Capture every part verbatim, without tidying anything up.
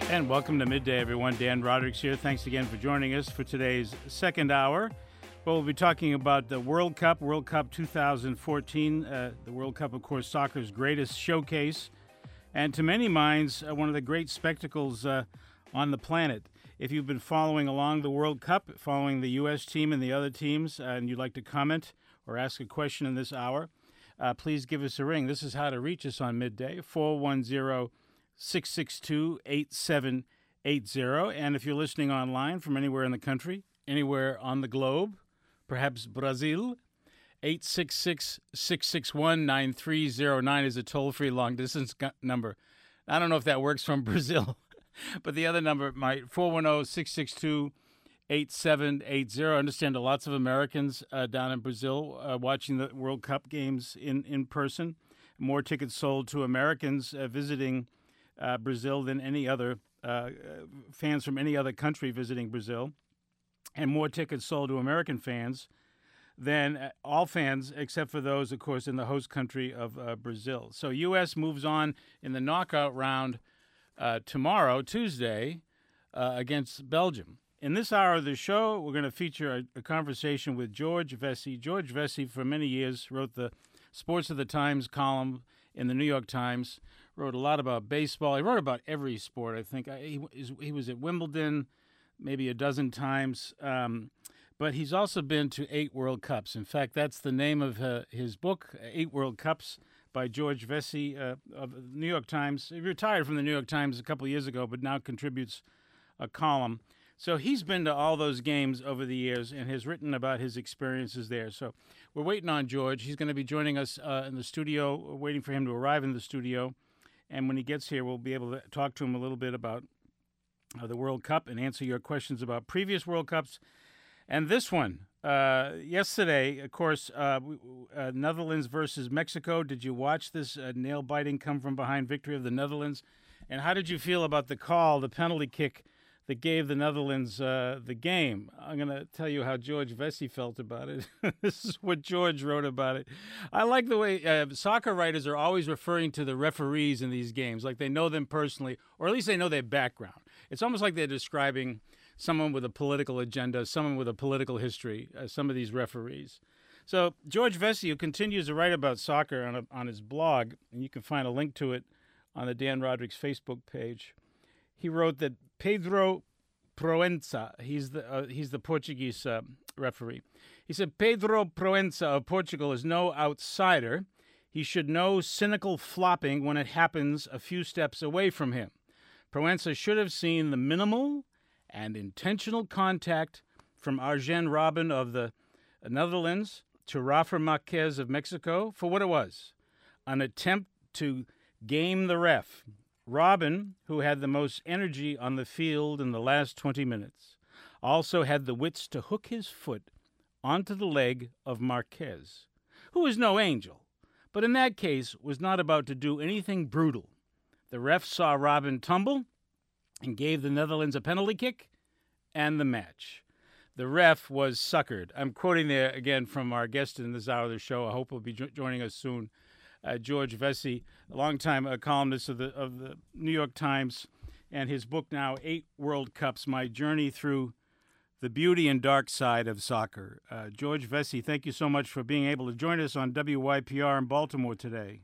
And welcome to Midday, everyone. Dan Roderick's here. Thanks again for joining us for today's second hour. Well, we'll be talking about the World Cup, World Cup two thousand fourteen. Uh, the World Cup, of course, soccer's greatest showcase, and to many minds, uh, one of the great spectacles uh, on the planet. If you've been following along the World Cup, following the U S team and the other teams, uh, and you'd like to comment or ask a question in this hour, uh, please give us a ring. This is how to reach us on Midday, four one zero, six six two, eight seven eight zero. And if you're listening online from anywhere in the country, anywhere on the globe, perhaps Brazil, eight six six, six six one, nine three zero nine is a toll-free long-distance number. I don't know if that works from Brazil, but the other number might, four one zero, six six two, eight seven eight zero. I understand there are lots of Americans uh, down in Brazil uh, watching the World Cup games in, in person. More tickets sold to Americans uh, visiting Uh, Brazil than any other uh, fans from any other country visiting Brazil, and more tickets sold to American fans than uh, all fans except for those, of course, in the host country of uh, Brazil. So U S moves on in the knockout round uh, tomorrow, Tuesday, uh, against Belgium. In this hour of the show, we're going to feature a, a conversation with George Vesey. George Vesey, for many years, wrote the Sports of the Times column in the New York Times. Wrote a lot about baseball. He wrote about every sport, I think. He, he was at Wimbledon maybe a dozen times. Um, but he's also been to eight World Cups. In fact, that's the name of uh, his book, Eight World Cups, by George Vesey uh, of the New York Times. He retired from the New York Times a couple of years ago, but now contributes a column. So he's been to all those games over the years and has written about his experiences there. So we're waiting on George. He's going to be joining us uh, in the studio. We're waiting for him to arrive in the studio. And when he gets here, we'll be able to talk to him a little bit about uh, the World Cup and answer your questions about previous World Cups. And this one, uh, yesterday, of course, uh, uh, Netherlands versus Mexico. Did you watch this uh, nail-biting come-from-behind victory of the Netherlands? And how did you feel about the call, the penalty kick that gave the Netherlands uh, the game? I'm going to tell you how George Vesey felt about it. This is what George wrote about it. I like the way uh, soccer writers are always referring to the referees in these games, like they know them personally, or at least they know their background. It's almost like they're describing someone with a political agenda, someone with a political history, uh, some of these referees. So George Vesey, who continues to write about soccer on, a, on his blog, and you can find a link to it on the Dan Roderick's Facebook page, he wrote that Pedro Proença, he's the uh, he's the Portuguese uh, referee. He said, Pedro Proença of Portugal is no outsider. He should know cynical flopping when it happens a few steps away from him. Proença should have seen the minimal and intentional contact from Arjen Robben of the Netherlands to Rafa Marquez of Mexico for what it was, an attempt to game the ref. Robben, who had the most energy on the field in the last twenty minutes, also had the wits to hook his foot onto the leg of Marquez, who is no angel, but in that case was not about to do anything brutal. The ref saw Robben tumble and gave the Netherlands a penalty kick and the match. The ref was suckered. I'm quoting there again from our guest in this hour of the show. I hope he'll be jo- joining us soon. Uh, George Vesey, a longtime uh, columnist of the of the New York Times, and his book now, Eight World Cups, My Journey Through the Beauty and Dark Side of Soccer. Uh, George Vesey, thank you so much for being able to join us on W Y P R in Baltimore today.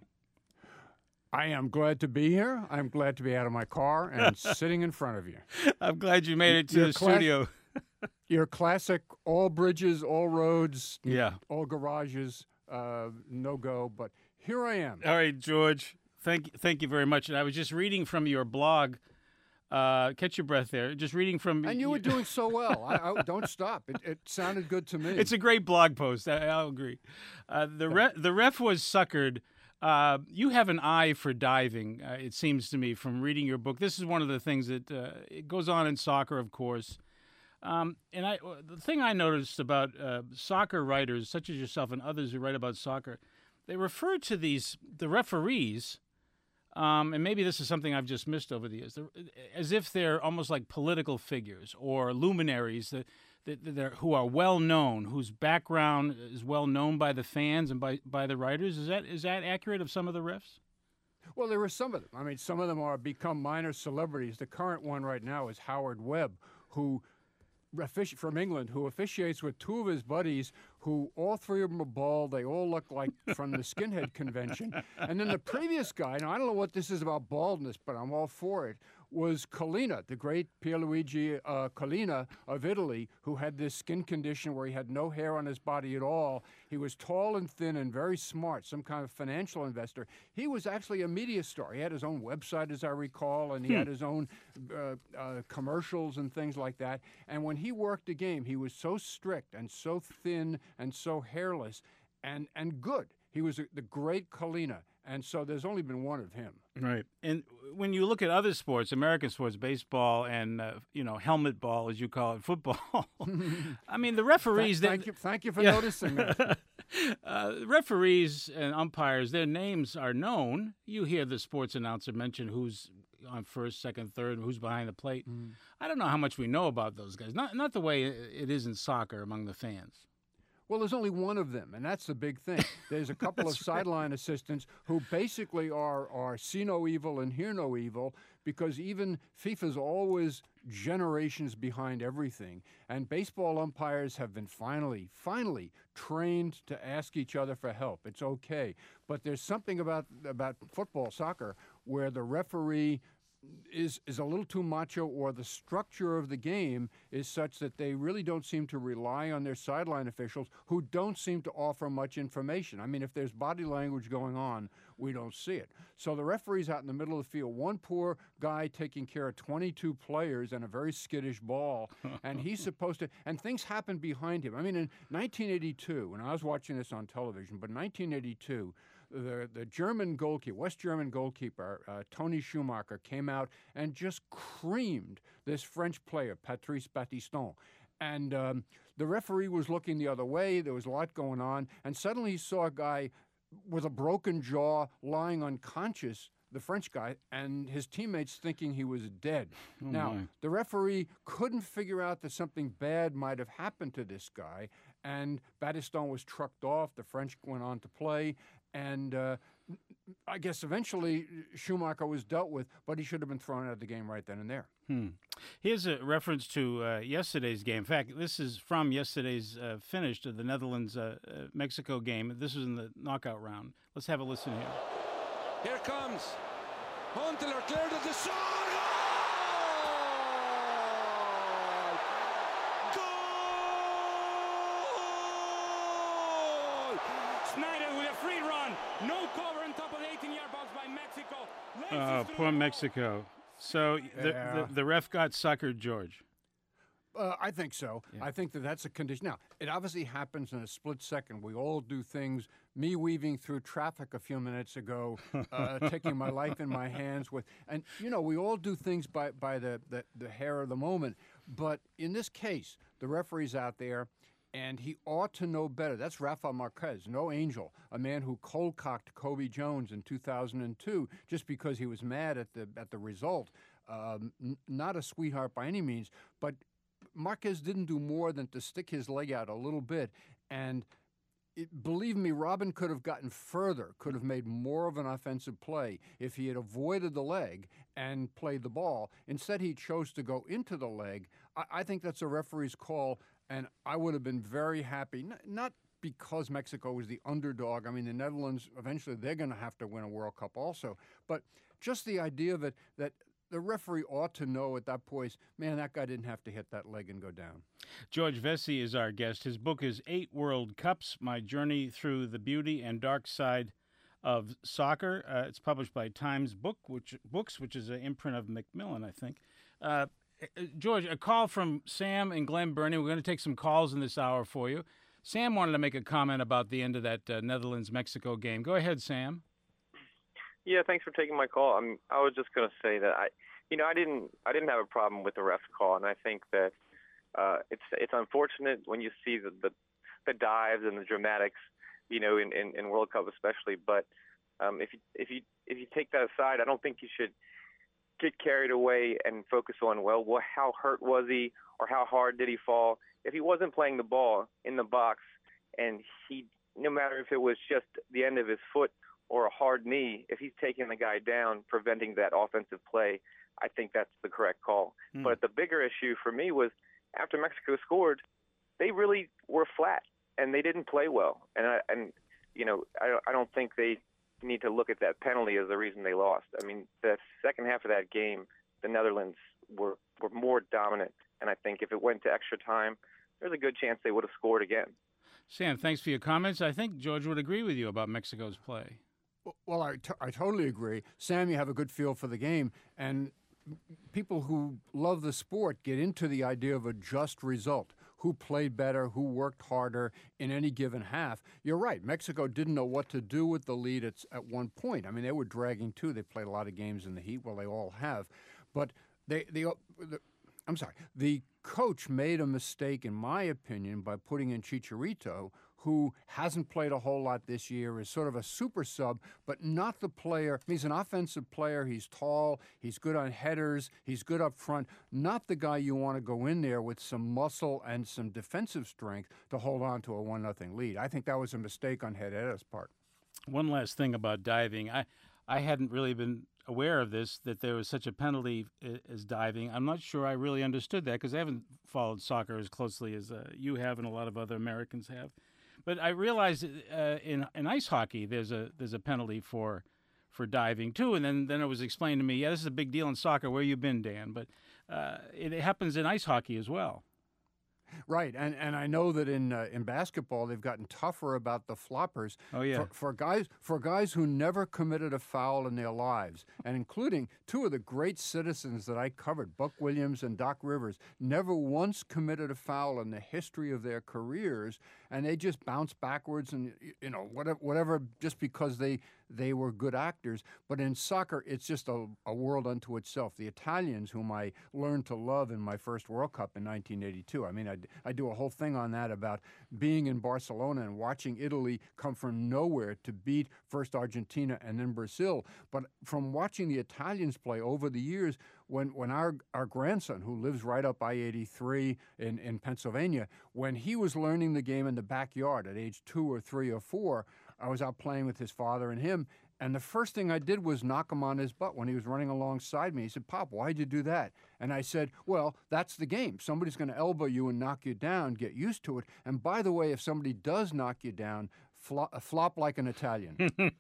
I am glad to be here. I'm glad to be out of my car and sitting in front of you. I'm glad you made it to Your the class- studio. Your classic all bridges, all roads, Yeah. all garages, uh, no go, but here I am. All right, George, thank thank you very much. And I was just reading from your blog. Uh, catch your breath there. Just reading from... And you were doing so well. I, I, don't stop. It, it sounded good to me. It's a great blog post. I, I'll agree. Uh, the, re- the ref was suckered. Uh, you have an eye for diving, uh, it seems to me, from reading your book. This is one of the things that uh, it goes on in soccer, of course. Um, and I, the thing I noticed about uh, soccer writers, such as yourself and others who write about soccer, they refer to these, the referees, um, and maybe this is something I've just missed over the years, as if they're almost like political figures or luminaries that, that, that who are well known, whose background is well known by the fans and by, by the writers. Is that is that accurate of some of the refs? Well, there were some of them. I mean, some of them are become minor celebrities. The current one right now is Howard Webb, who offici- from England, who officiates with two of his buddies, who all three of them are bald. They all look like from the skinhead convention. And then the previous guy, now I don't know what this is about baldness, but I'm all for it, was Collina, the great Pierluigi uh, Collina of Italy, who had this skin condition where he had no hair on his body at all. He was tall and thin and very smart, some kind of financial investor. He was actually a media star. He had his own website, as I recall, and he Hmm. had his own uh, uh, commercials and things like that. And when he worked a game, he was so strict and so thin and so hairless and, and good. He was a, the great Collina. And so there's only been one of him. Right. And when you look at other sports, American sports, baseball and, uh, you know, helmet ball, as you call it, football, I mean, the referees... Thank, they, thank you, thank you for yeah. noticing that. uh, referees and umpires, their names are known. You hear the sports announcer mention who's on first, second, third, who's behind the plate. Mm. I don't know how much we know about those guys. Not, not the way it is in soccer among the fans. Well, there's only one of them, and that's the big thing. There's a couple of sideline assistants who basically are, are see no evil and hear no evil, because even FIFA's always generations behind everything. And baseball umpires have been finally, finally trained to ask each other for help. It's okay. But there's something about, about football, soccer, where the referee is is a little too macho, or the structure of the game is such that they really don't seem to rely on their sideline officials, who don't seem to offer much information. I mean, if there's body language going on, we don't see it. So the referee's out in the middle of the field, one poor guy taking care of twenty-two players and a very skittish ball, and he's supposed to, and things happen behind him. I mean, in nineteen eighty-two, when I was watching this on television, but in nineteen eighty-two, The, the German goalkeeper, West German goalkeeper, uh, Tony Schumacher, came out and just creamed this French player, Patrice Battiston. And um, the referee was looking the other way. There was a lot going on. And suddenly he saw a guy with a broken jaw lying unconscious, the French guy, and his teammates thinking he was dead. Oh now, my. the referee couldn't figure out that something bad might have happened to this guy, and Battiston was trucked off. The French went on to play. And uh, I guess eventually Schumacher was dealt with, but he should have been thrown out of the game right then and there. Hmm. Here's a reference to uh, yesterday's game. In fact, this is from yesterday's uh, finish to the Netherlands-Mexico uh, uh, game. This was in the knockout round. Let's have a listen here. Here comes Huntelaar, cleared of the side. Sneijder with a free run. No cover on top of the eighteen-yard box by Mexico. Oh, poor Mexico. So the, Yeah. the, the ref got suckered, George. Uh, I think so. Yeah. I think that that's a condition. Now, it obviously happens in a split second. We all do things. Me weaving through traffic a few minutes ago, uh, taking my life in my hands with, and you know, we all do things by by the, the the hair of the moment. But in this case, the referee's out there, and he ought to know better. That's Rafa Marquez, no angel, a man who cold-cocked Kobe Jones in two thousand two just because he was mad at the at the result. Um, n- not a sweetheart by any means, but Marquez didn't do more than to stick his leg out a little bit. And it, believe me, Robin could have gotten further, could have made more of an offensive play if he had avoided the leg and played the ball. Instead, he chose to go into the leg. I, I think that's a referee's call, and I would have been very happy, N- not because Mexico was the underdog. I mean, the Netherlands, eventually they're going to have to win a World Cup also. But just the idea that that the referee ought to know at that point, man, that guy didn't have to hit that leg and go down. George Vesey is our guest. His book is Eight World Cups, My Journey Through the Beauty and Dark Side of Soccer. Uh, it's published by Times Book, which, Books, which is an imprint of Macmillan, I think. Uh, George, a call from Sam and Glen Burnie. We're going to take some calls in this hour for you. Sam wanted to make a comment about the end of that uh, Netherlands-Mexico game. Go ahead, Sam. Yeah, thanks for taking my call. I'm, I was just going to say that I, you know, I didn't, I didn't have a problem with the ref's call, and I think that uh, it's, it's unfortunate when you see the, the, the dives and the dramatics, you know, in, in, in World Cup especially. But um, if you, if you, if you take that aside, I don't think you should get carried away and focus on, well, well, how hurt was he, or how hard did he fall? If he wasn't playing the ball in the box, and he, no matter if it was just the end of his foot or a hard knee, if he's taking the guy down, preventing that offensive play, I think that's the correct call. Hmm. But the bigger issue for me was after Mexico scored, they really were flat and they didn't play well. And I, and you know, I, I don't think they need to look at that penalty as the reason they lost. I mean, the second half of that game, the Netherlands were, were more dominant. And I think if it went to extra time, there's a good chance they would have scored again. Sam, thanks for your comments. I think George would agree with you about Mexico's play. Well, I, t- I totally agree. Sam, you have a good feel for the game. And people who love the sport get into the idea of a just result. Who played better, who worked harder in any given half. You're right. Mexico didn't know what to do with the lead at, at one point. I mean, they were dragging too. They played a lot of games in the heat. Well, they all have. But they, they, the, I'm sorry, the coach made a mistake, in my opinion, by putting in Chicharito, who hasn't played a whole lot this year, is sort of a super sub, but not the player. He's an offensive player. He's tall. He's good on headers. He's good up front. Not the guy you want to go in there with some muscle and some defensive strength to hold on to a one nothing lead. I think that was a mistake on Herrera's part. One last thing about diving. I, I hadn't really been aware of this, that there was such a penalty as diving. I'm not sure I really understood that because I haven't followed soccer as closely as uh, you have and a lot of other Americans have. But I realized uh, in in ice hockey there's a there's a penalty for for diving too, and then, then it was explained to me, yeah, this is a big deal in soccer. Where you been, Dan? But uh, it, it happens in ice hockey as well. Right, and and I know that in uh, in basketball they've gotten tougher about the floppers. Oh yeah, for, for guys for guys who never committed a foul in their lives, and including two of the great citizens that I covered, Buck Williams and Doc Rivers, never once committed a foul in the history of their careers, and they just bounce backwards and you know whatever whatever just because they they were good actors. But in soccer, it's just a, a world unto itself. The Italians, whom I learned to love in my first World Cup in nineteen eighty-two. I mean, I, I do a whole thing on that about being in Barcelona and watching Italy come from nowhere to beat first Argentina and then Brazil. But from watching the Italians play over the years, when, when our, our grandson, who lives right up I eighty-three in, in Pennsylvania, when he was learning the game in the backyard at age two or three or four, I was out playing with his father and him, and the first thing I did was knock him on his butt when he was running alongside me. He said, "Pop, why'd you do that?" And I said, "Well, that's the game. Somebody's going to elbow you and knock you down. Get used to it. And by the way, if somebody does knock you down, flop, flop like an Italian."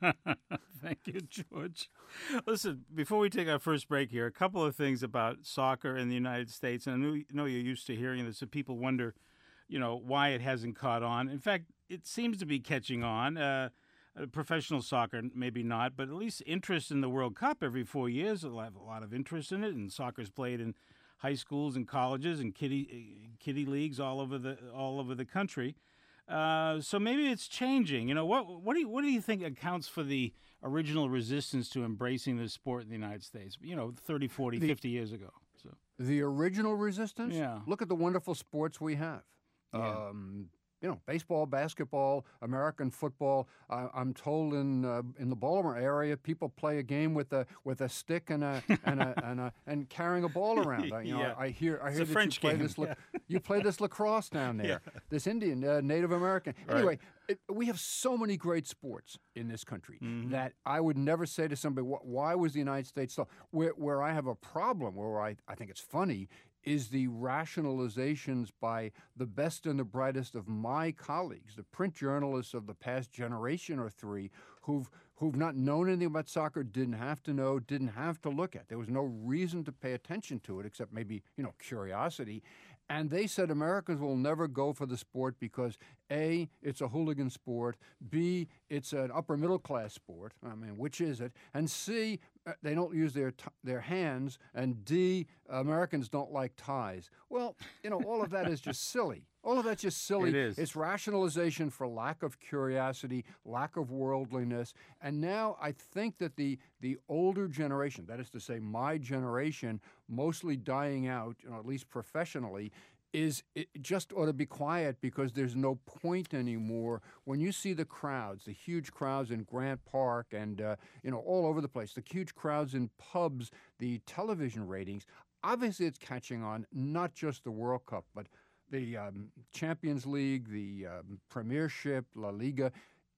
Thank you, George. Listen, before we take our first break here, a couple of things about soccer in the United States. And I know, know you're used to hearing this, and people wonder, you know, why it hasn't caught on. In fact, it seems to be catching on. Uh, uh, professional soccer, maybe not, but at least interest in the World Cup every four years. They'll have a lot of interest in it, and soccer's played in high schools and colleges and kiddie kiddie leagues all over the all over the country. Uh, so maybe it's changing. You know, what what do you, what do you think accounts for the original resistance to embracing this sport in the United States? You know, thirty, forty, the, fifty years ago. So the original resistance? Yeah. Look at the wonderful sports we have. Yeah. Um, you know, baseball, basketball, American football. Uh, I'm told in uh, in the Baltimore area, people play a game with a with a stick and a and a and, a, and carrying a ball around. Uh, you know, Yeah. I, I hear I It's hear a that French you play game, this la- yeah. you play this lacrosse down there. Yeah. This Indian uh, Native American. Right. Anyway, it, we have so many great sports in this country Mhm. that I would never say to somebody, "Wh- "Why was the United States so?" Where where I have a problem, where I I think it's funny, is the rationalizations by the best and the brightest of my colleagues, the print journalists of the past generation or three, who've who've not known anything about soccer, didn't have to know, didn't have to look at. There was no reason to pay attention to it except maybe, you know, curiosity. And they said Americans will never go for the sport because A, it's a hooligan sport, B, it's an upper middle class sport. I mean, which is it? And C, uh, they don't use their t- their hands, and D, Americans don't like ties. Well, you know, all of that is just silly. All of that's just silly. It is. It's rationalization for lack of curiosity, lack of worldliness. And now I think that the the older generation, that is to say my generation, mostly dying out, you know, at least professionally, is it just ought to be quiet because there's no point anymore. When you see the crowds, the huge crowds in Grant Park and, uh, you know, all over the place, the huge crowds in pubs, the television ratings, obviously it's catching on, not just the World Cup, but the um, Champions League, the um, Premiership, La Liga.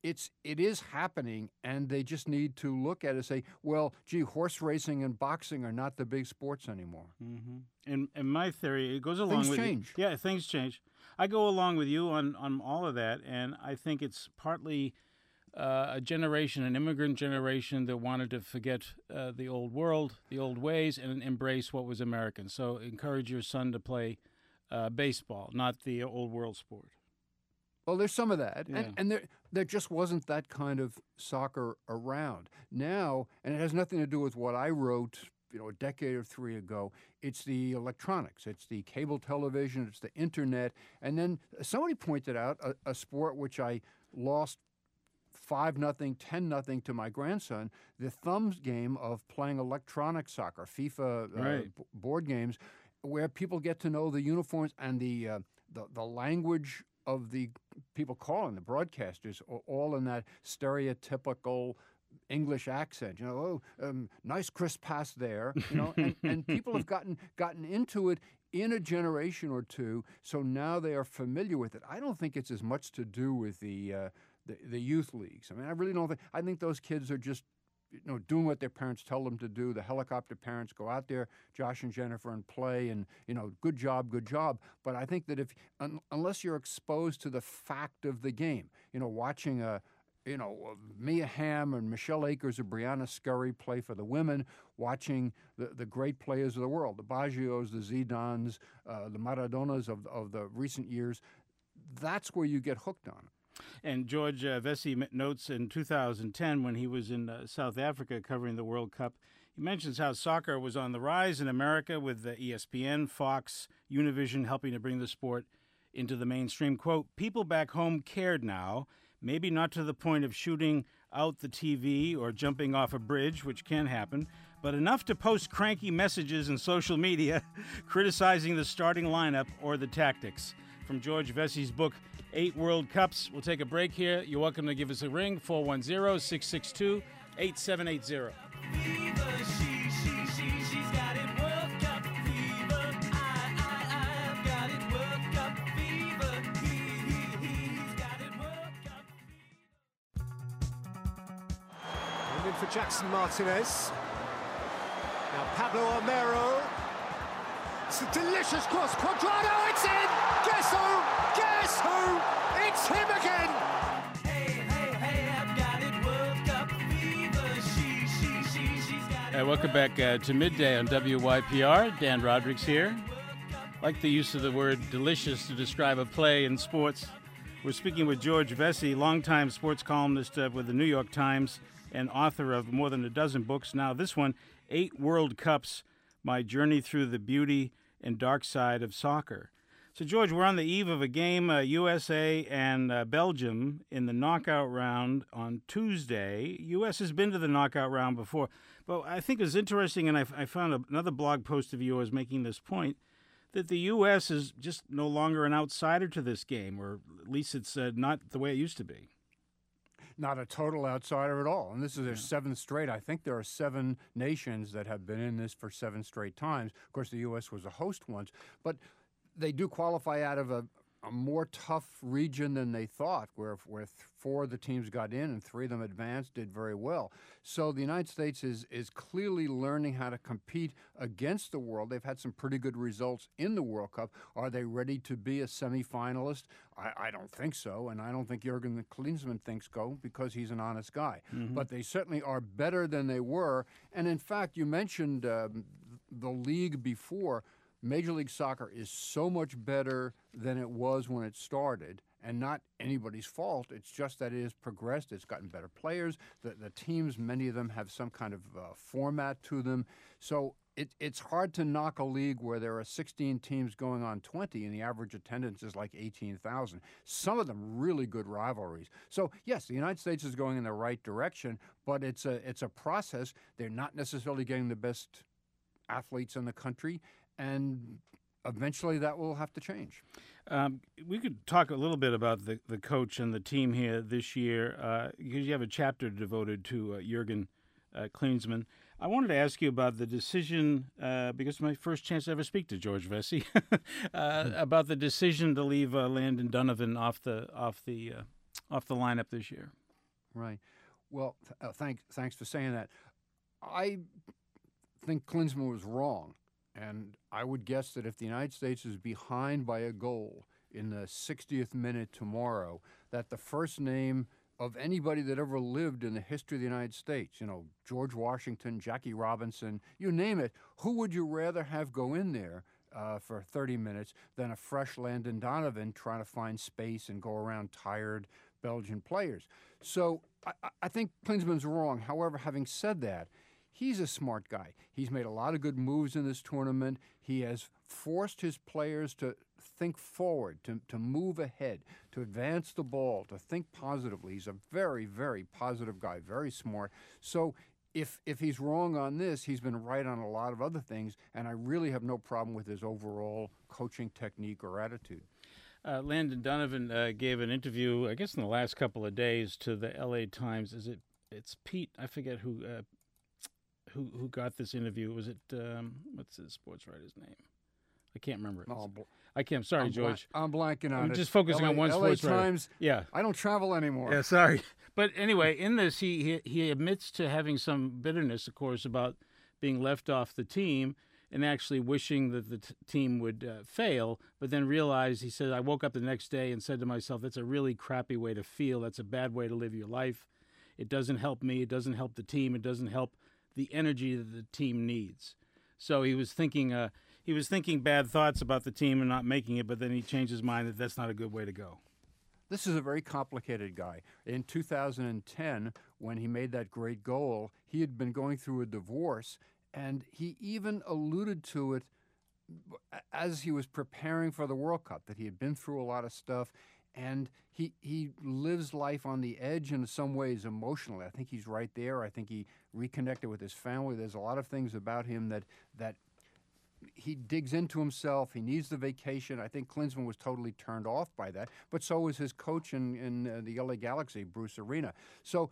it's it is happening, and they just need to look at it and say, well, gee, horse racing and boxing are not the big sports anymore. Mm-hmm. And and my theory, it goes along Things with change. You. Yeah, things change. I go along with you on on all of that, and I think it's partly uh, a generation, an immigrant generation that wanted to forget uh, the old world, the old ways, and embrace what was American. So encourage your son to play uh, baseball, not the old world sport. Well, there's some of that, Yeah. and, and there there just wasn't that kind of soccer around. Now, and it has nothing to do with what I wrote, you know, a decade or three ago. It's the electronics, it's the cable television, it's the internet, and then somebody pointed out a, a sport which I lost five nothing, ten nothing to my grandson, the thumbs game of playing electronic soccer, FIFA uh, Right. b- board games, where people get to know the uniforms and the uh, the, the language of the people calling, the broadcasters, a- all in that stereotypical English accent. You know, oh, um, nice crisp pass there. You know, and, and people have gotten gotten into it in a generation or two, so now they are familiar with it. I don't think it's as much to do with the uh, the, the youth leagues. I mean, I really don't think. I think those kids are just, you know, doing what their parents tell them to do. The helicopter parents go out there, Josh and Jennifer, and play, and, you know, good job, good job. But I think that if, un, unless you're exposed to the fact of the game, you know, watching a, you know, uh, Mia Hamm and Michelle Akers or Brianna Scurry play for the women, watching the, the great players of the world, the Baggios, the Zidans, uh, the Maradonas of, of the recent years, that's where you get hooked on it. And George uh, Vesey m- notes in two thousand ten, when he was in uh, South Africa covering the World Cup, he mentions how soccer was on the rise in America with the E S P N, Fox, Univision helping to bring the sport into the mainstream. Quote, people back home cared now, maybe not to the point of shooting out the T V or jumping off a bridge, which can happen, but enough to post cranky messages in social media criticizing the starting lineup or the tactics. From George Vesey's book, Eight World Cups. We'll take a break here. You're welcome to give us a ring, four one zero, six six two, eight seven eight zero. And in for Jackson Martinez. Now Pablo Armero. It's a delicious cross. Quadrado, it's in! Guess who? Guess who? It's him again! Hey, welcome back uh, to Midday on W Y P R. Dan Rodrigues here. Like the use of the word delicious to describe a play in sports. We're speaking with George Vesey, longtime sports columnist uh, with the New York Times and author of more than a dozen books. Now this one, Eight World Cups, My Journey Through the Beauty and Dark Side of Soccer. So, George, we're on the eve of a game, uh, U S A and uh, Belgium in the knockout round on Tuesday. U S has been to the knockout round before. But I think it's interesting, and I, I found another blog post of yours making this point, that the U S is just no longer an outsider to this game, or at least it's uh, not the way it used to be. Not a total outsider at all. And this is their yeah. seventh straight. I think there are seven nations that have been in this for seven straight times. Of course, the U S was a host once. But they do qualify out of a, a more tough region than they thought, where, where four of the teams got in and three of them advanced, did very well. So the United States is, is clearly learning how to compete against the world. They've had some pretty good results in the World Cup. Are they ready to be a semifinalist? I, I don't think so, and I don't think Jurgen Klinsmann thinks so, because he's an honest guy. Mm-hmm. But they certainly are better than they were. And in fact, you mentioned um, the league before. Major League Soccer is so much better than it was when it started, and not anybody's fault. It's just that it has progressed. It's gotten better players. The, the teams, many of them have some kind of uh, format to them. So it, it's hard to knock a league where there are sixteen teams going on twenty, and the average attendance is like eighteen thousand. Some of them really good rivalries. So, yes, the United States is going in the right direction, but it's a, it's a process. They're not necessarily getting the best athletes in the country, and eventually that will have to change. Um, we could talk a little bit about the, the coach and the team here this year, uh, because you have a chapter devoted to uh, Jurgen uh, Klinsmann. I wanted to ask you about the decision, uh, because it's my first chance to ever speak to George Vesey, uh, about the decision to leave uh, Landon Donovan off the off the uh, off the lineup this year. Right. Well, th- uh, thanks, thanks for saying that. I think Klinsmann was wrong, and I would guess that if the United States is behind by a goal in the sixtieth minute tomorrow, that the first name of anybody that ever lived in the history of the United States, you know, George Washington, Jackie Robinson, you name it, who would you rather have go in there uh, for thirty minutes than a fresh Landon Donovan trying to find space and go around tired Belgian players? So I, I think Klinsmann's wrong. However, having said that, he's a smart guy. He's made a lot of good moves in this tournament. He has forced his players to think forward, to, to move ahead, to advance the ball, to think positively. He's a very, very positive guy, very smart. So if if he's wrong on this, he's been right on a lot of other things, and I really have no problem with his overall coaching technique or attitude. Uh, Landon Donovan uh, gave an interview, I guess, in the last couple of days to the L A Times. Is it? It's Pete. I forget who uh, who who got this interview. Was it? Um, what's the sports writer's name? I can't remember it. Oh, bl- I can't. Sorry, I'm George. Blank, I'm blanking on I'm it. just focusing L A on one L A sports writer. Times. Yeah. I don't travel anymore. Yeah, sorry. But anyway, in this, he, he he admits to having some bitterness, of course, about being left off the team and actually wishing that the t- team would uh, fail, but then realized, he said, I woke up the next day and said to myself, that's a really crappy way to feel. That's a bad way to live your life. It doesn't help me. It doesn't help the team. It doesn't help the energy that the team needs. So he was thinking uh, he was thinking bad thoughts about the team and not making it, but then he changed his mind that that's not a good way to go. This is a very complicated guy. In two thousand ten, when he made that great goal, he had been going through a divorce, and he even alluded to it as he was preparing for the World Cup, that he had been through a lot of stuff, and he he lives life on the edge in some ways emotionally. I think he's right there. I think he reconnected with his family. There's a lot of things about him that that he digs into himself. He needs the vacation. I think Klinsmann was totally turned off by that, but so was his coach in, in uh, the L A Galaxy, Bruce Arena. So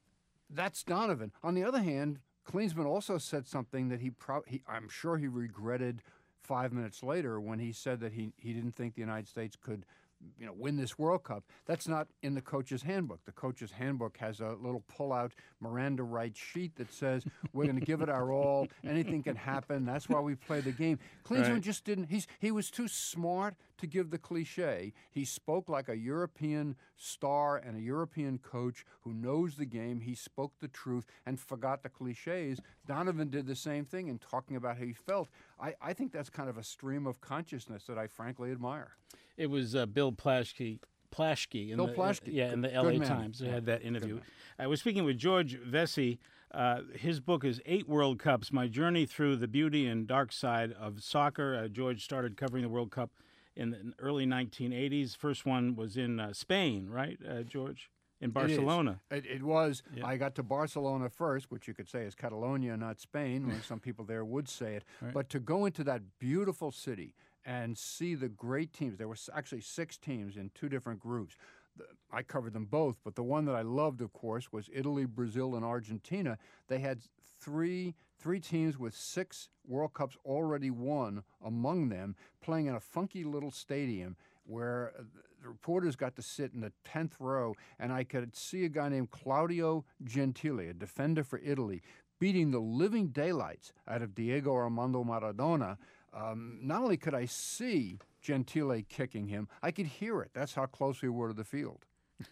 that's Donovan. On the other hand, Klinsmann also said something that he, pro- he I'm sure he regretted five minutes later when he said that he, he didn't think the United States could you know, win this World Cup. That's not in the coach's handbook. The coach's handbook has a little pull-out Miranda Rights sheet that says we're going to give it our all. Anything can happen. That's why we play the game. Klinsmann Right. just didn't. He's he was too smart to give the cliche. He spoke like a European star and a European coach who knows the game. He spoke the truth and forgot the cliches. Donovan did the same thing in talking about how he felt. I, I think that's kind of a stream of consciousness that I frankly admire. It was uh, Bill Plaschke. Plaschke in Bill the, Plaschke. yeah, in the Good- L A good man. Times. They Yeah, had that good interview. man. I was speaking with George Vesey. Uh, his book is Eight World Cups, My Journey Through the Beauty and Dark Side of Soccer. Uh, George started covering the World Cup in the early nineteen eighties. First one was in uh, Spain, right, uh, George? In Barcelona. It, it was. Yeah. I got to Barcelona first, which you could say is Catalonia, not Spain, when some people there would say it. Right. But to go into that beautiful city and see the great teams, there were s- actually six teams in two different groups. The, I covered them both, but the one that I loved, of course, was Italy, Brazil, and Argentina. They had three three teams with six World Cups already won among them, playing in a funky little stadium where uh, the reporters got to sit in the tenth row, and I could see a guy named Claudio Gentile, a defender for Italy, beating the living daylights out of Diego Armando Maradona. Um, not only could I see Gentile kicking him, I could hear it. That's how close we were to the field.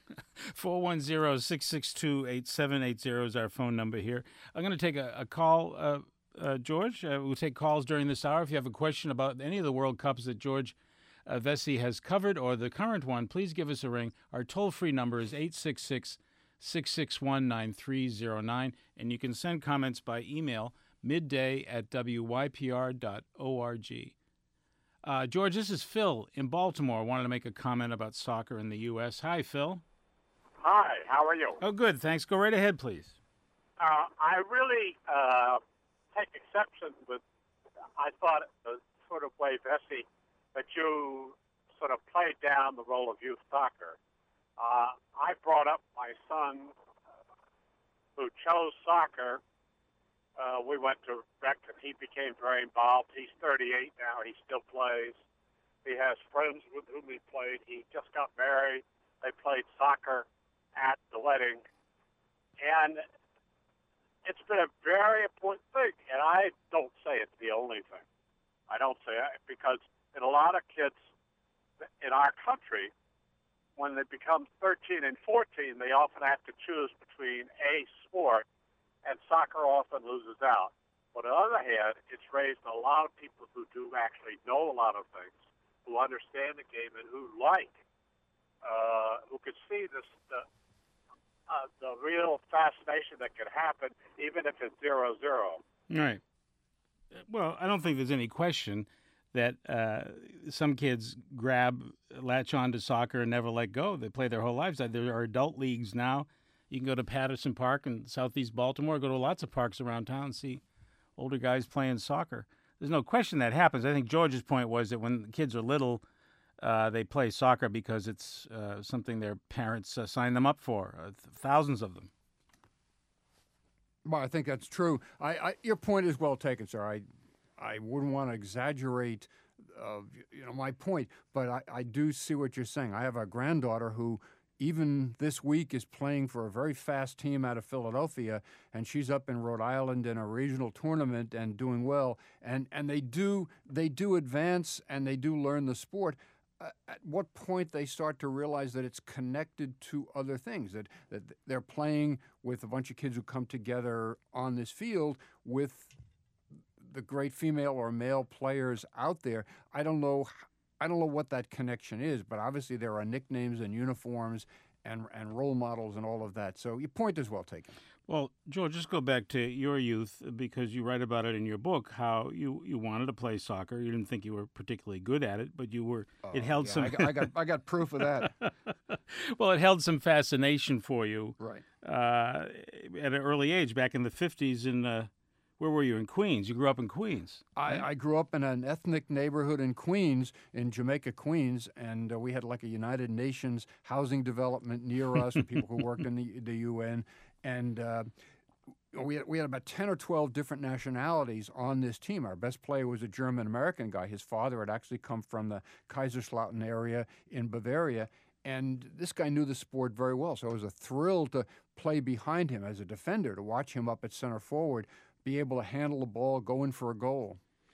four one zero, six six two, eight seven eight zero is our phone number here. I'm going to take a, a call, uh, uh, George. Uh, we'll take calls during this hour. If you have a question about any of the World Cups that George uh, Vesey has covered or the current one, please give us a ring. Our toll-free number is eight six six, six six one, nine three zero nine, and you can send comments by email midday at w y p r dot org. Uh, George, this is Phil in Baltimore. I wanted to make a comment about soccer in the U S Hi, Phil. Hi, how are you? Oh, good. Thanks. Go right ahead, please. Uh, I really uh, take exception with, I thought, the sort of way, Vesey, that you sort of played down the role of youth soccer. Uh, I brought up my son who chose soccer. Uh, we went to rec, and he became very involved. He's thirty-eight now. He still plays. He has friends with whom he played. He just got married. They played soccer at the wedding. And it's been a very important thing. And I don't say it's the only thing. I don't say it because in a lot of kids in our country, when they become thirteen and fourteen, they often have to choose between a sport, and soccer often loses out. But on the other hand, it's raised a lot of people who do actually know a lot of things, who understand the game, and who like, uh, who can see this, the, uh, the real fascination that can happen, even if it's zero zero. Right. Well, I don't think there's any question that uh, some kids grab, latch on to soccer and never let go. They play their whole lives. There are adult leagues now. You can go to Patterson Park in southeast Baltimore, go to lots of parks around town and see older guys playing soccer. There's no question that happens. I think George's point was that when kids are little, uh, they play soccer because it's uh, something their parents uh, sign them up for, uh, thousands of them. Well, I think that's true. I, I, your point is well taken, sir. I, I wouldn't want to exaggerate, uh, you know, my point, but I, I do see what you're saying. I have a granddaughter who, even this week, is playing for a very fast team out of Philadelphia, and she's up in Rhode Island in a regional tournament and doing well. And and they do they do advance and they do learn the sport. Uh, at what point they start to realize that it's connected to other things, that, that they're playing with a bunch of kids who come together on this field with the great female or male players out there. I don't know I don't know what that connection is, but obviously there are nicknames and uniforms and and role models and all of that. So your point is well taken. Well, George, just go back to your youth, because you write about it in your book, how you, you wanted to play soccer. You didn't think you were particularly good at it, but you were. Oh, it held yeah, some. I, got, I got I got proof of that. Well, it held some fascination for you. Right. Uh, at an early age, back in the fifties, in uh, where were you? In Queens. You grew up in Queens. I, I grew up in an ethnic neighborhood in Queens, in Jamaica, Queens, and uh, we had like a United Nations housing development near us with people who worked in the, the U N. And uh, we had, we had about ten or twelve different nationalities on this team. Our best player was a German-American guy. His father had actually come from the Kaiserslautern area in Bavaria, and this guy knew the sport very well. So it was a thrill to play behind him as a defender, to watch him up at center forward, be able to handle the ball, go in for a goal.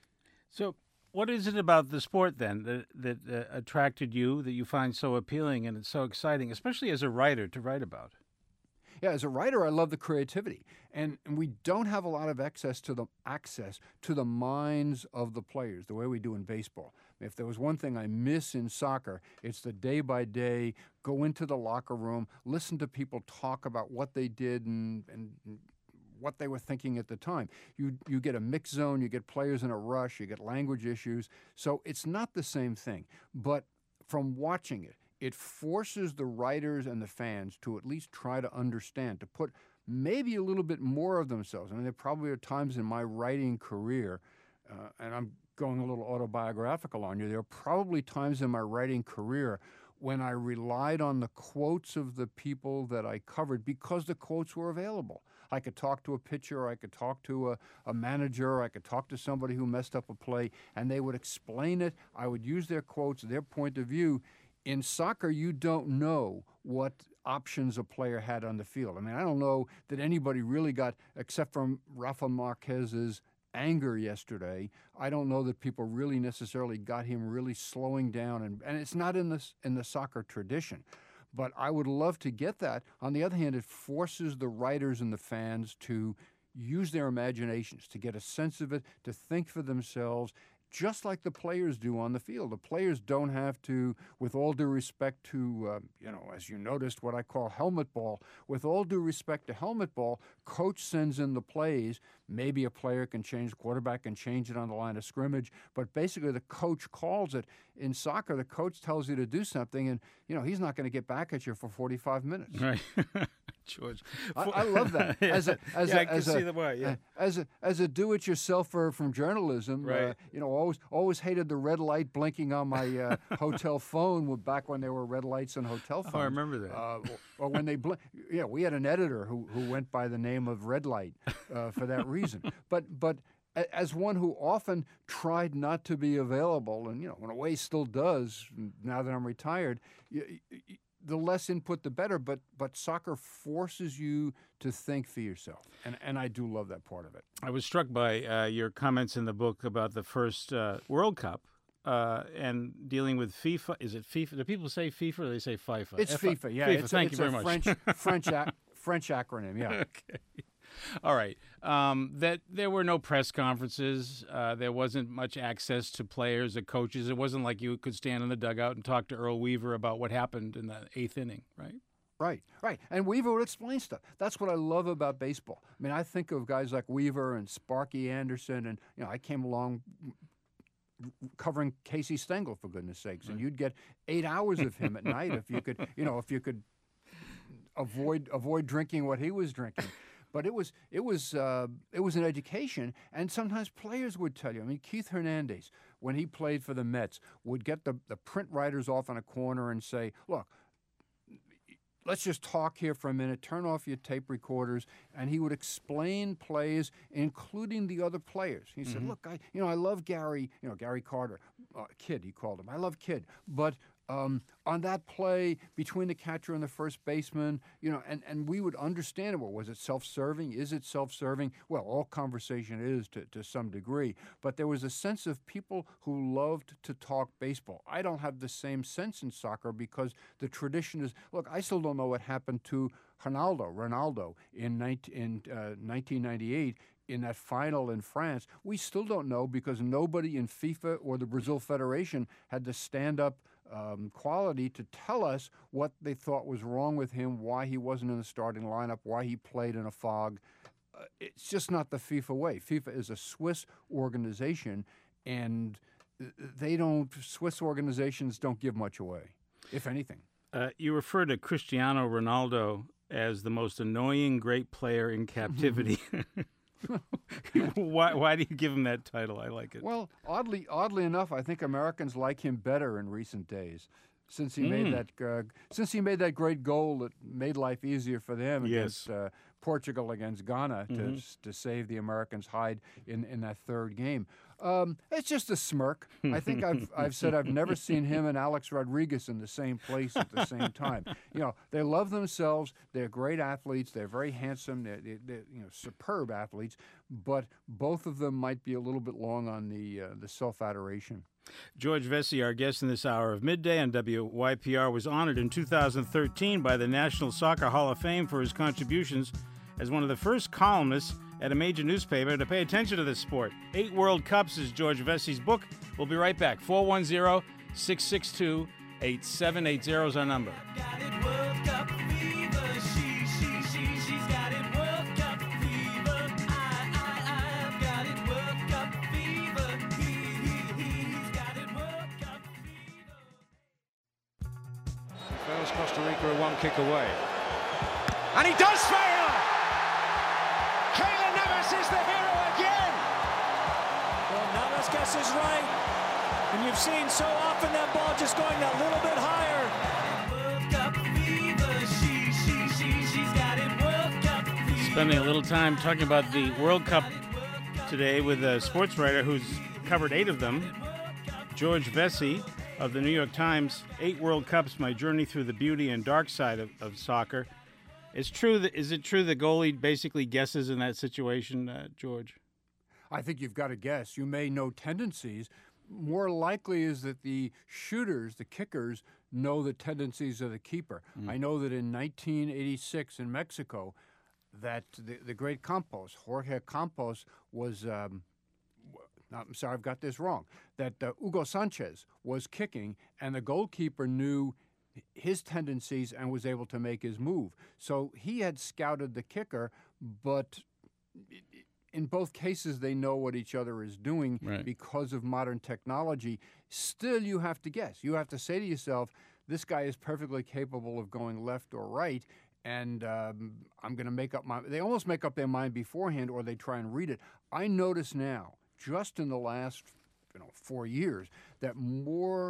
So what is it about the sport, then, that, that uh, attracted you, that you find so appealing and it's so exciting, especially as a writer, to write about? Yeah, as a writer, I love the creativity, and, and we don't have a lot of access to the access to the minds of the players the way we do in baseball. If there was one thing I miss in soccer, it's the day by day, go into the locker room, listen to people talk about what they did and and what they were thinking at the time. You you get a mix zone, you get players in a rush, you get language issues, so it's not the same thing. But from watching it, it forces the writers and the fans to at least try to understand, to put maybe a little bit more of themselves. I mean, there probably are times in my writing career, uh, and I'm going a little autobiographical on you, there are probably times in my writing career when I relied on the quotes of the people that I covered because the quotes were available. I could talk to a pitcher, I could talk to a, a manager, I could talk to somebody who messed up a play, and they would explain it. I would use their quotes, their point of view. In soccer, you don't know what options a player had on the field. I mean, I don't know that anybody really got, except from Rafa Marquez's anger yesterday, I don't know that people really necessarily got him really slowing down, and, and it's not in the, in the soccer tradition. But I would love to get that. On the other hand, it forces the writers and the fans to use their imaginations, to get a sense of it, to think for themselves, just like the players do on the field. The players don't have to, with all due respect to, uh, you know, as you noticed, what I call helmet ball. With all due respect to helmet ball, coach sends in the plays. Maybe a player can change, the quarterback can change it on the line of scrimmage, but basically the coach calls it. In soccer, the coach tells you to do something, and, you know, he's not going to get back at you for forty-five minutes. Right. George. I, I love that. As a as yeah, a, I can as see a, the way, yeah. As a as a do-it-yourselfer from journalism, right. uh, you know, always always hated the red light blinking on my uh, hotel phone. Back when there were red lights on hotel phones. Oh, I remember that. Uh, or, or when they blink. Yeah, we had an editor who who went by the name of Red Light uh, for that reason. But but. As one who often tried not to be available, and, you know, in a way still does now that I'm retired, you, you, the less input, the better. But but soccer forces you to think for yourself, and and I do love that part of it. I was struck by uh, your comments in the book about the first uh, World Cup uh, and dealing with FIFA. Is it FIFA? Do people say FIFA or do they say FIFA? It's F- FIFA. Yeah, FIFA. It's Thank a, it's you very a much. French French ac- French acronym. Yeah. Okay. All right. Um, that there were no press conferences. Uh, there wasn't much access to players or coaches. It wasn't like you could stand in the dugout and talk to Earl Weaver about what happened in the eighth inning, right? Right, right. And Weaver would explain stuff. That's what I love about baseball. I mean, I think of guys like Weaver and Sparky Anderson, and you know, I came along covering Casey Stengel, for goodness sakes, and you'd get eight hours of him at night if you could, you know, if you could avoid avoid drinking what he was drinking. But it was it was uh, it was an education, and sometimes players would tell you. I mean, Keith Hernandez, when he played for the Mets, would get the, the print writers off in a corner and say, "Look, let's just talk here for a minute. Turn off your tape recorders," and he would explain plays, including the other players. He said, "Look, I you know I love Gary, you know Gary Carter, uh, Kid. He called him. I love Kid, but." Um, on that play between the catcher and the first baseman, you know, and, and we would understand it. Well, was it self-serving? Is it self-serving? Well, all conversation is to, to some degree, but there was a sense of people who loved to talk baseball. I don't have the same sense in soccer because the tradition is, look, I still don't know what happened to Ronaldo, Ronaldo in, nineteen, in uh, nineteen ninety-eight. In that final in France. We still don't know because nobody in FIFA or the Brazil Federation had the stand-up um, quality to tell us what they thought was wrong with him, why he wasn't in the starting lineup, why he played in a fog. Uh, it's just not the FIFA way. FIFA is a Swiss organization, and they don't. Swiss organizations don't give much away, if anything. Uh, you refer to Cristiano Ronaldo as the most annoying great player in captivity. why, why do you give him that title? I like it. Well, oddly, oddly enough, I think Americans like him better in recent days, since he mm. made that uh, since he made that great goal that made life easier for them yes. against uh, Portugal against Ghana mm-hmm. to to save the Americans' hide in, in that third game. Um, it's just a smirk. I think I've I've said I've never seen him and Alex Rodriguez in the same place at the same time. You know, they love themselves. They're great athletes. They're very handsome. They're, they're, they're you know superb athletes. But both of them might be a little bit long on the uh, the self-adoration. George Vesey, our guest in this hour of midday on W Y P R, was honored in two thousand thirteen by the National Soccer Hall of Fame for his contributions as one of the first columnists at a major newspaper to pay attention to this sport. Eight World Cups is George Vesey's book. We'll be right back. four one zero, six six two, eight seven eight zero is our number. Got it, World Cup fever. She, she, she, she's got it, World Cup fever. I, I, I've got it, World Cup fever. He, he, he's got it, World Cup fever. Fails Costa Rica a one kick away. And he does fail! Keylor Navas is the hero again! Well, Navas guesses right. And you've seen so often that ball just going that little bit higher. World Cup fever. She, she, she, she's got it, World Cup fever. Spending a little time talking about the World Cup today with a sports writer who's covered eight of them, George Vesey of the New York Times. Eight World Cups, my journey through the beauty and dark side of, of soccer. It's true that is it true the goalie basically guesses in that situation, uh, George? I think you've got to guess. You may know tendencies. More likely is that the shooters, the kickers, know the tendencies of the keeper. Mm. I know that in nineteen eighty-six in Mexico, that the, the great Campos, Jorge Campos, was. Um, I'm sorry, I've got this wrong. That uh, Hugo Sanchez was kicking, and the goalkeeper knew his tendencies and was able to make his move. So he had scouted the kicker, but in both cases they know what each other is doing right. because of modern technology. Still, you have to guess. You have to say to yourself, this guy is perfectly capable of going left or right, and um, I'm going to make up my... They almost make up their mind beforehand, or they try and read it. I notice now, just in the last you know, four years, that more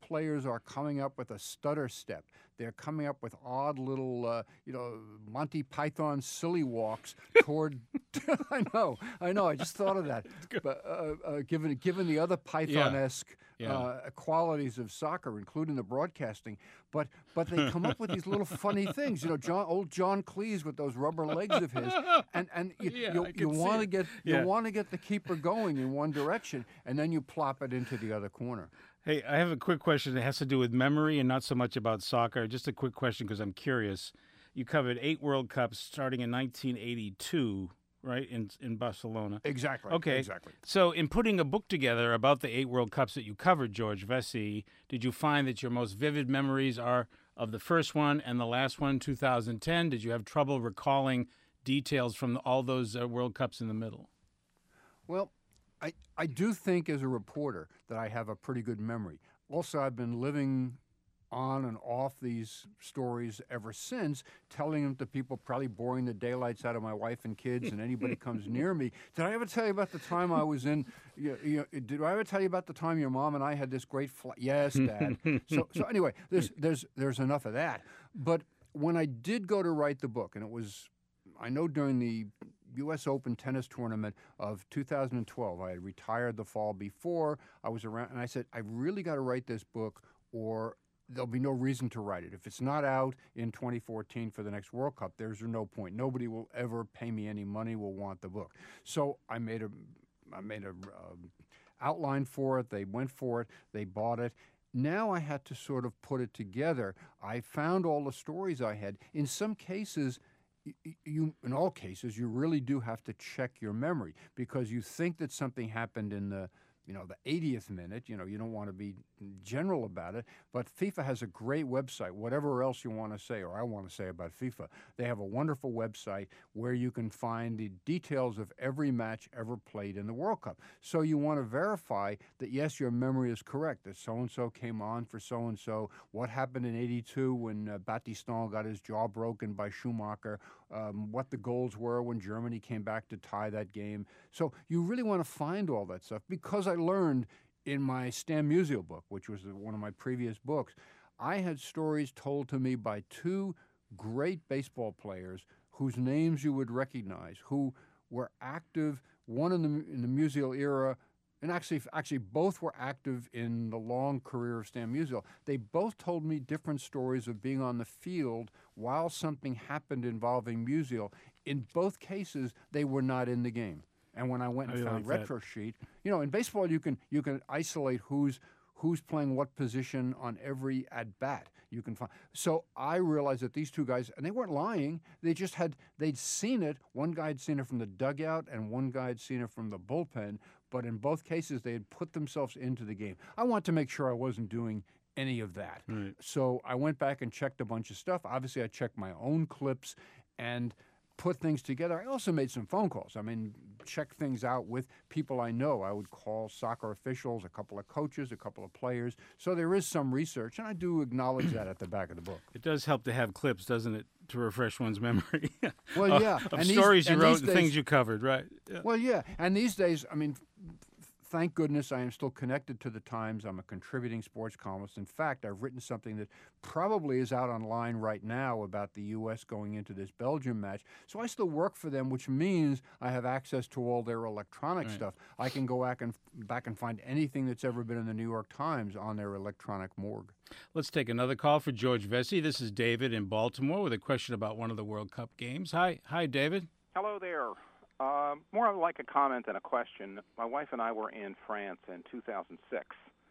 players are coming up with a stutter step. They're coming up with odd little, uh, you know, Monty Python silly walks toward. I know, I know. I just thought of that. But uh, uh, given given the other Python-esque Yeah. uh, qualities of soccer, including the broadcasting, but but they come up with these little funny things. You know, John, old John Cleese with those rubber legs of his, and and you Yeah, you, I you can see want to it. get Yeah. you want to get the keeper going in one direction, and then you plop it into the other corner. Hey, I have a quick question that has to do with memory and not so much about soccer. Just a quick question because I'm curious. You covered eight World Cups starting in nineteen eighty-two, right, in in Barcelona. Exactly. Okay. Exactly. So in putting a book together about the eight World Cups that you covered, George Vesey, did you find that your most vivid memories are of the first one and the last one, two thousand ten? Did you have trouble recalling details from all those uh, World Cups in the middle? Well, I, I do think as a reporter that I have a pretty good memory. Also, I've been living on and off these stories ever since, telling them to people, probably boring the daylights out of my wife and kids and anybody comes near me. Did I ever tell you about the time I was in, you, you, did I ever tell you about the time your mom and I had this great flight? Yes, Dad. so, so anyway, there's, there's, there's enough of that. But when I did go to write the book, and it was, I know during the U S Open tennis tournament of two thousand twelve. I had retired the fall before. I was around, and I said, I really got to write this book, or there'll be no reason to write it. If it's not out in twenty fourteen for the next World Cup, there's no point. Nobody will ever pay me any money, will want the book. So I made a, I made a um, outline for it. They went for it. They bought it. Now I had to sort of put it together. I found all the stories I had. In some cases, you, in all cases, you really do have to check your memory because you think that something happened in the, you know, the eightieth minute. You know, you don't want to be general about it, but FIFA has a great website, whatever else you want to say, or I want to say about FIFA. They have a wonderful website where you can find the details of every match ever played in the World Cup. So you want to verify that, yes, your memory is correct, that so-and-so came on for so-and-so, what happened in eighty-two when uh, Battiston got his jaw broken by Schumacher, um, what the goals were when Germany came back to tie that game. So you really want to find all that stuff because I learned in my Stan Musial book, which was one of my previous books, I had stories told to me by two great baseball players whose names you would recognize, who were active, one in the in the Musial era, and actually actually both were active in the long career of Stan Musial. They both told me different stories of being on the field while something happened involving Musial. In both cases, they were not in the game. And when I went and I found like that. retro sheet, you know, in baseball you can you can isolate who's who's playing what position on every at bat. You can find. So I realized that these two guys, and they weren't lying. They just had they'd seen it. One guy had seen it from the dugout, and one guy had seen it from the bullpen. But in both cases, they had put themselves into the game. I want to make sure I wasn't doing any of that. Right. So I went back and checked a bunch of stuff. Obviously, I checked my own clips, and put things together. I also made some phone calls. I mean, check things out with people I know. I would call soccer officials, a couple of coaches, a couple of players. So there is some research, and I do acknowledge that at the back of the book. It does help to have clips, doesn't it, to refresh one's memory? Well, of, yeah. Of And these- stories you and wrote these and days- things you covered, right? Yeah. Well, yeah. And these days, I mean, thank goodness I am still connected to the Times. I'm a contributing sports columnist. In fact, I've written something that probably is out online right now about the U S going into this Belgium match. So I still work for them, which means I have access to all their electronic Right. stuff. I can go back and back and find anything that's ever been in the New York Times on their electronic morgue. Let's take another call for George Vesey. This is David in Baltimore with a question about one of the World Cup games. Hi, hi, David. Hello there. Uh, more like a comment than a question. My wife and I were in France in two thousand six,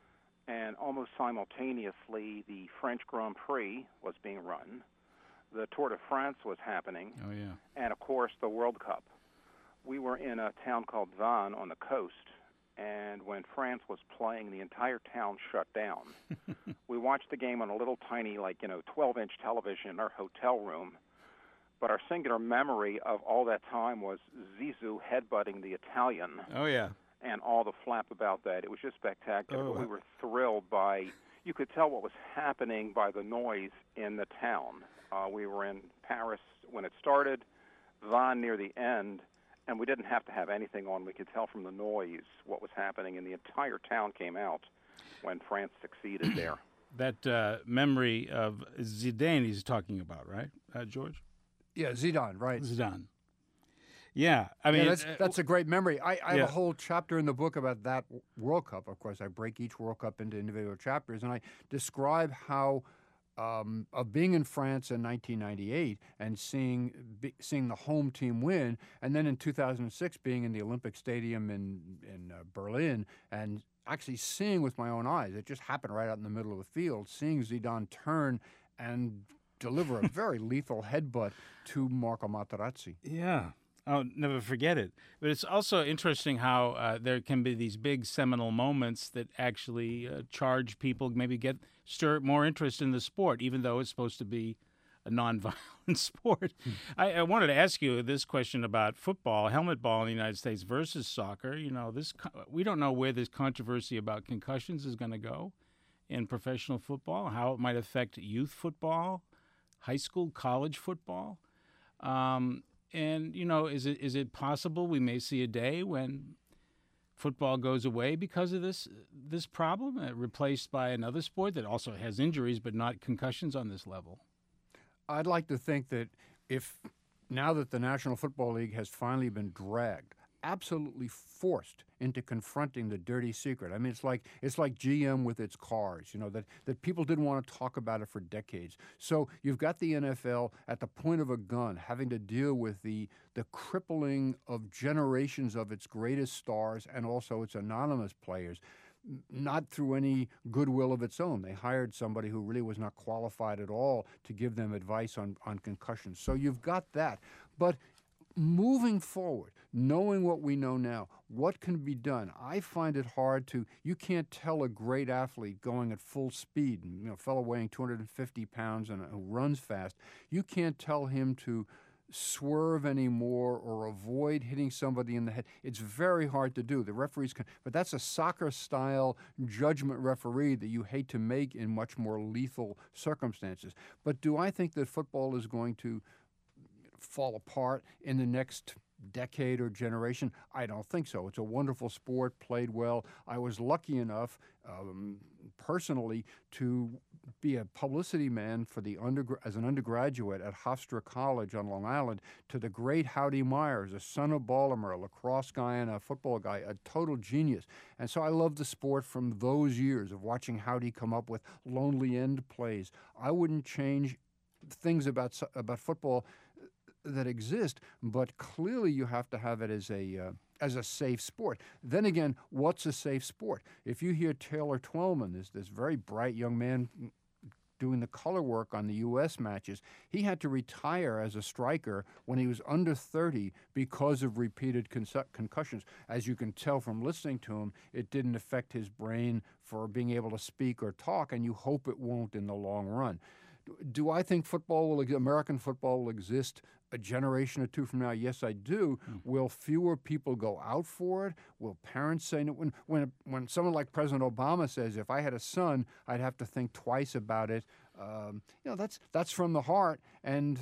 and almost simultaneously the French Grand Prix was being run, the Tour de France was happening, Oh yeah. and of course the World Cup. We were in a town called Vannes on the coast, and when France was playing, the entire town shut down. We watched the game on a little tiny, like, you know, twelve-inch television in our hotel room. But our singular memory of all that time was Zizou headbutting the Italian Oh yeah. and all the flap about that. It was just spectacular. Oh. But we were thrilled by, you could tell what was happening by the noise in the town. Uh, we were in Paris when it started, Vannes near the end, and we didn't have to have anything on. We could tell from the noise what was happening, and the entire town came out. when France succeeded there. That uh, memory of Zidane he's talking about, right, uh, George? Yeah, Zidane, right. Zidane. Yeah, I mean, yeah, that's, uh, that's a great memory. I, I have yeah. a whole chapter in the book about that World Cup. Of course, I break each World Cup into individual chapters, and I describe how um, of being in France in nineteen ninety-eight and seeing be, seeing the home team win, and then in two thousand six being in the Olympic Stadium in in uh, Berlin and actually seeing with my own eyes. It just happened right out in the middle of the field, seeing Zidane turn and deliver a very lethal headbutt to Marco Materazzi. Yeah. I'll never forget it. But it's also interesting how uh, there can be these big seminal moments that actually uh, charge people, maybe get stir more interest in the sport, even though it's supposed to be a nonviolent sport. Hmm. I, I wanted to ask you this question about football, helmet ball in the United States versus soccer. You know, this we don't know where this controversy about concussions is going to go in professional football, how it might affect youth football, high school, college football. Um, And, you know, is it is it possible we may see a day when football goes away because of this this problem, uh, replaced by another sport that also has injuries but not concussions on this level? I'd like to think that if now that the National Football League has finally been dragged, absolutely forced into confronting the dirty secret. I mean, it's like it's like G M with its cars, you know, that, that people didn't want to talk about it for decades. So you've got the N F L at the point of a gun having to deal with the the crippling of generations of its greatest stars and also its anonymous players, not through any goodwill of its own. They hired somebody who really was not qualified at all to give them advice on, on concussions. So you've got that. But moving forward, knowing what we know now, what can be done? I find it hard to, you can't tell a great athlete going at full speed, you know, a fellow weighing two hundred fifty pounds and who runs fast, you can't tell him to swerve anymore or avoid hitting somebody in the head. It's very hard to do. The referees can, but that's a soccer-style judgment referee that you hate to make in much more lethal circumstances. But do I think that football is going to fall apart in the next decade or generation? I don't think so. It's a wonderful sport, played well. I was lucky enough um, personally to be a publicity man for the undergra- as an undergraduate at Hofstra College on Long Island to the great Howdy Myers, a son of Baltimore, a lacrosse guy and a football guy, a total genius. And so I love the sport from those years of watching Howdy come up with lonely end plays. I wouldn't change things about about football that exist, but clearly you have to have it as a uh, as a safe sport. Then again, what's a safe sport? If you hear Taylor Twellman, this this very bright young man doing the color work on the U S matches, he had to retire as a striker when he was under thirty because of repeated con- concussions. As you can tell from listening to him, it didn't affect his brain for being able to speak or talk, and you hope it won't in the long run. Do I think football will, American football will exist a generation or two from now? Yes, I do. Mm. Will fewer people go out for it? Will parents say no? When, when, when someone like President Obama says, if I had a son, I'd have to think twice about it, um, you know, that's, that's from the heart, and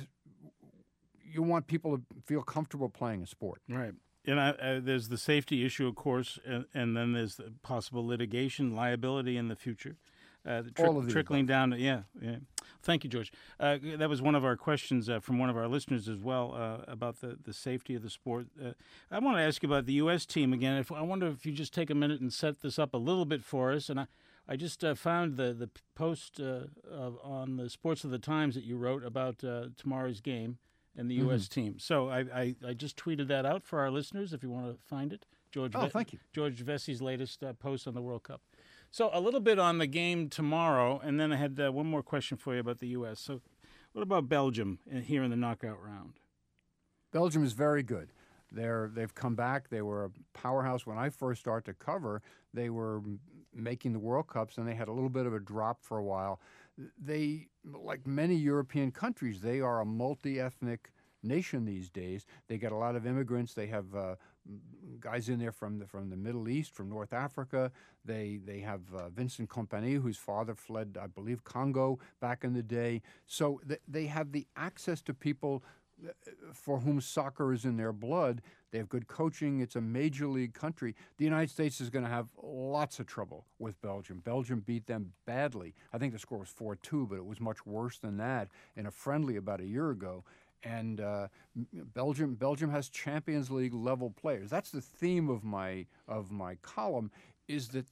you want people to feel comfortable playing a sport. Right. And I, uh, there's the safety issue, of course, and, and then there's the possible litigation, liability in the future. Uh, tri- All of trickling down to, yeah, yeah. Thank you, George. Uh, that was one of our questions uh, from one of our listeners as well uh, about the, the safety of the sport. Uh, I want to ask you about the U S team again. If, I wonder if you just take a minute and set this up a little bit for us. And I, I just uh, found the, the post uh, of, on the Sports of the Times that you wrote about uh, tomorrow's game and the mm-hmm. U S team. So I, I, I just tweeted that out for our listeners if you want to find it. George oh, Ve- thank you. George Vesey's latest uh, post on the World Cup. So a little bit on the game tomorrow, and then I had uh, one more question for you about the U S. So what about Belgium here in the knockout round? Belgium is very good. They're, they've come back. They were a powerhouse. When I first started to cover, they were making the World Cups, and they had a little bit of a drop for a while. They, like many European countries, they are a multi-ethnic nation these days. They get a lot of immigrants. They have uh, guys in there from the, from the Middle East, from North Africa. They they have uh, Vincent Kompany, whose father fled, I believe, Congo back in the day. So th- they have the access to people for whom soccer is in their blood. They have good coaching. It's a major league country. The United States is going to have lots of trouble with Belgium. Belgium beat them badly. I think the score was four two, but it was much worse than that in a friendly about a year ago. And uh, Belgium, Belgium has Champions League level players. That's the theme of my of my column, is that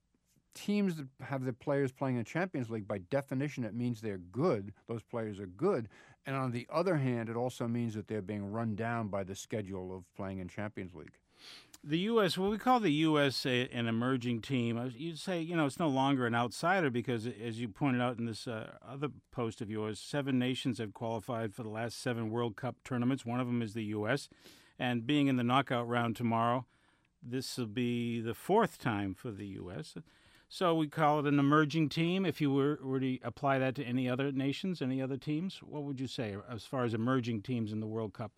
teams that have their players playing in Champions League, by definition, it means they're good. Those players are good. And on the other hand, it also means that they're being run down by the schedule of playing in Champions League. The U S, well, we call the U S a, an emerging team. You'd say, you know, it's no longer an outsider because, as you pointed out in this uh, other post of yours, seven nations have qualified for the last seven World Cup tournaments. One of them is the U S. And being in the knockout round tomorrow, this will be the fourth time for the U S. So we call it an emerging team. If you were, were to apply that to any other nations, any other teams, what would you say as far as emerging teams in the World Cup?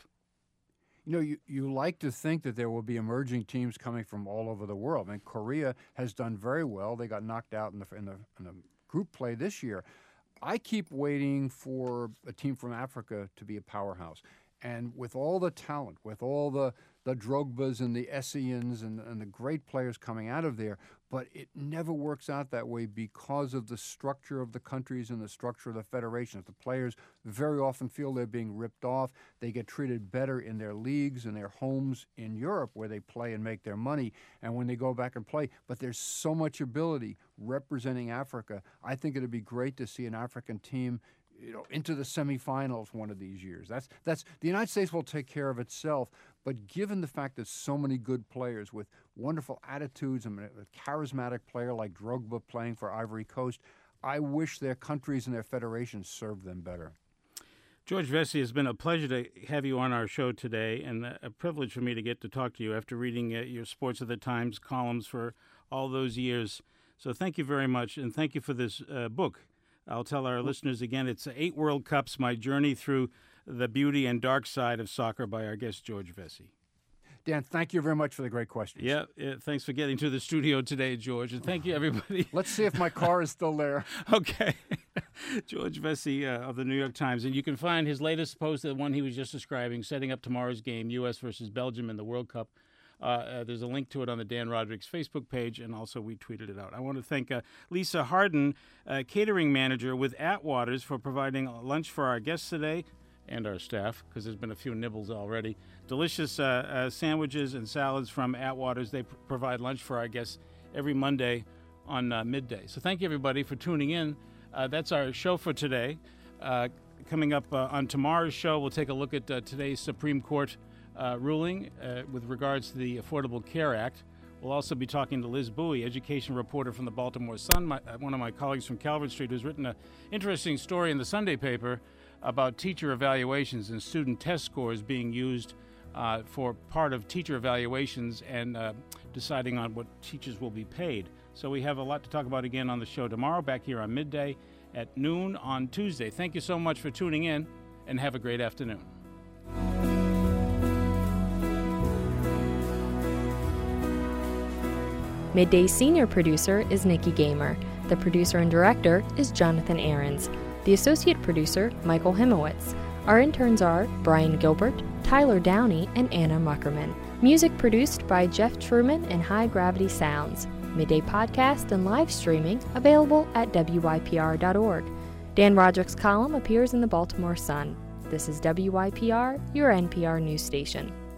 You know, you, you like to think that there will be emerging teams coming from all over the world. I mean, Korea has done very well. They got knocked out in the, in the, in the group play this year. I keep waiting for a team from Africa to be a powerhouse. And with all the talent, with all the, the Drogbas and the Essians and, and the great players coming out of there, but it never works out that way because of the structure of the countries and the structure of the federations. The players very often feel they're being ripped off. They get treated better in their leagues and their homes in Europe where they play and make their money, and when they go back and play. But there's so much ability representing Africa. I think it'd be great to see an African team, you know, into the semifinals one of these years. That's that's the United States will take care of itself. But given the fact that so many good players with wonderful attitudes and a charismatic player like Drogba playing for Ivory Coast, I wish their countries and their federations served them better. George Vesey, it's been a pleasure to have you on our show today, and a privilege for me to get to talk to you after reading uh, your Sports of the Times columns for all those years. So thank you very much, and thank you for this uh, book. I'll tell our listeners again, it's Eight World Cups, My Journey Through the Beauty and Dark Side of Soccer by our guest, George Vesey. Dan, thank you very much for the great questions. Yeah, yeah, thanks for getting to the studio today, George, and thank you, everybody. Let's see if my car is still there. Okay. George Vesey uh, of the New York Times, and you can find his latest post, the one he was just describing, setting up tomorrow's game, U S versus Belgium in the World Cup. Uh, uh, there's a link to it on the Dan Roderick's Facebook page, and also we tweeted it out. I want to thank uh, Lisa Harden, uh, catering manager with Atwaters, for providing lunch for our guests today and our staff, because there's been a few nibbles already. Delicious uh, uh, sandwiches and salads from Atwaters. They pr- provide lunch for our guests every Monday on uh, midday. So thank you, everybody, for tuning in. Uh, that's our show for today. Uh, coming up uh, on tomorrow's show, we'll take a look at uh, today's Supreme Court Uh, ruling uh, with regards to the Affordable Care Act. We'll also be talking to Liz Bowie, education reporter from the Baltimore Sun, my, uh, one of my colleagues from Calvert Street, who's written an interesting story in the Sunday paper about teacher evaluations and student test scores being used uh, for part of teacher evaluations and uh, deciding on what teachers will be paid. So we have a lot to talk about again on the show tomorrow, back here on midday at noon on Tuesday. Thank you so much for tuning in, and have a great afternoon. Midday's senior producer is Nikki Gamer. The producer and director is Jonathan Ahrens. The associate producer, Michael Himowitz. Our interns are Brian Gilbert, Tyler Downey, and Anna Muckerman. Music produced by Jeff Truman and High Gravity Sounds. Midday podcast and live streaming available at W Y P R dot org. Dan Roderick's column appears in the Baltimore Sun. This is W Y P R, your N P R news station.